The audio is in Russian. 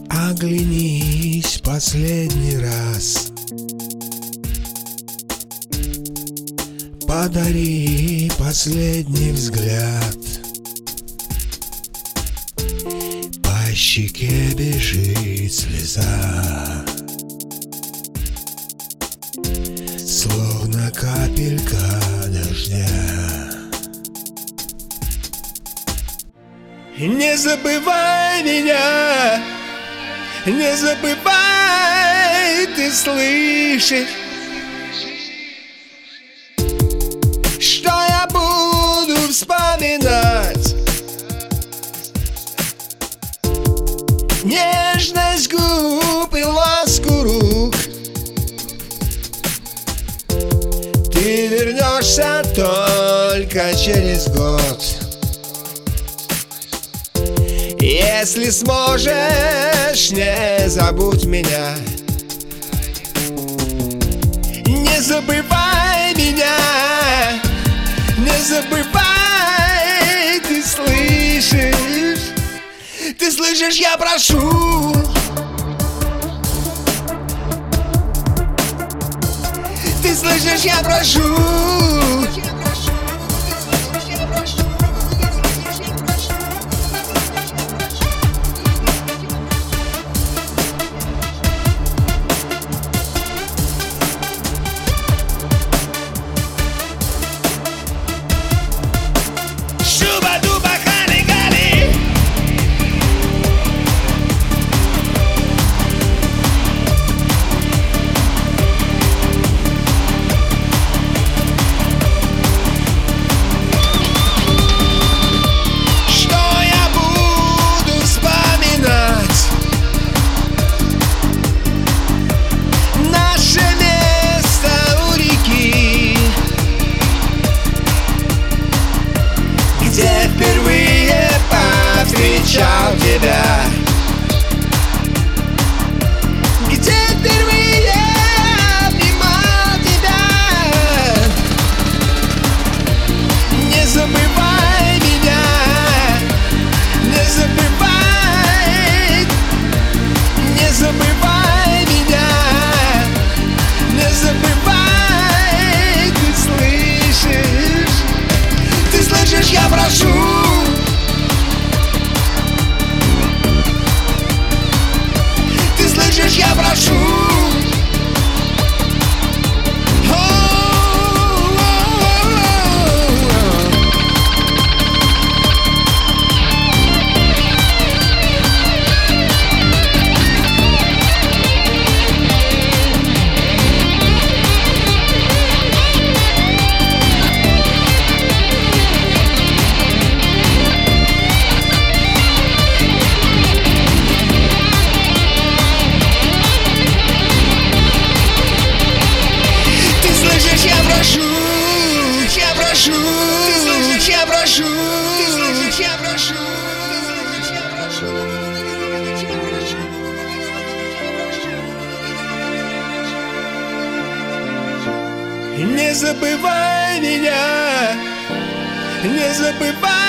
Оглянись последний раз, подари последний взгляд. По щеке бежит слеза, словно капелька дождя. Не забывай меня, не забывай, ты слышишь, что я буду вспоминать. Нежность губ и ласку рук. Ты вернешься только через год. Если сможешь, не забудь меня. Не забывай меня, не забывай, ты слышишь? Ты слышишь, я прошу. Ты слышишь, я прошу. Встречал тебя, где впервые обнимал тебя. Не забывай меня, не забывай, не забывай меня, не забывай, ты слышишь, я прошу. Я прошу. Я прошу, ты слышишь, я прошу, не забывай меня, не забывай.